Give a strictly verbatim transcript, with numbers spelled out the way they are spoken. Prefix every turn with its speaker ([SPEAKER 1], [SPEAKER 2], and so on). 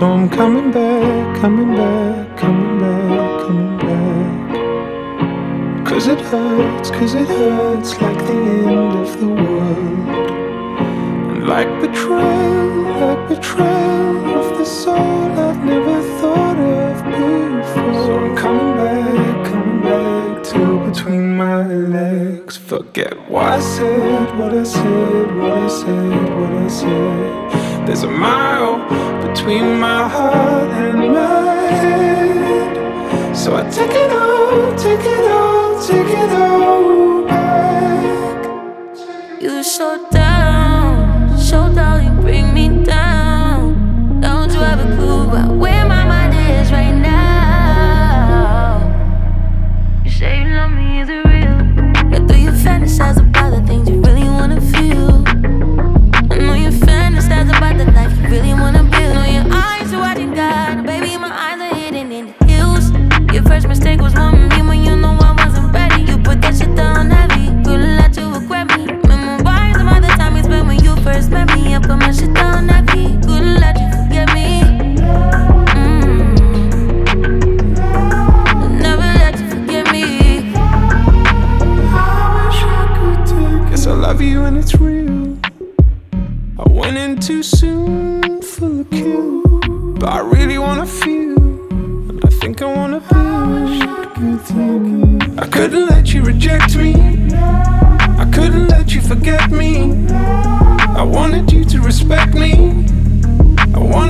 [SPEAKER 1] So I'm coming back, coming back, coming back, coming back. Cause it hurts, cause it hurts like the end of the world. And like betrayal, like betrayal of the soul I've never thought of before. So I'm coming back, coming back to between my legs. Forget what I said, what I said, what I said, what I said. There's a mile between my heart and my head. So I take it all, take it all, take it all back.
[SPEAKER 2] You so down, so down, you bring me down. Don't you have a clue about where my mind is right now? You say you love me, is it real? Or do you fantasize about the things you really wanna feel? I know you fantasize about the life you really wanna build. Know your eyes are watching God, and baby, my eyes are hidden in the hills. Your first mistake was wanting me when you know I wasn't ready. You put that shit down heavy, couldn't let you regret me. Memories about the time you spent when you first met me. I put my shit down heavy, couldn't let you forget me. Mm. Never let you forget me.
[SPEAKER 1] I wish I could take. Guess I love you and it's real. I went in too soon, full of kill. But I really wanna feel, and I think I wanna build. I couldn't let you reject me, I couldn't let you forget me. I wanted you to respect me, I wanted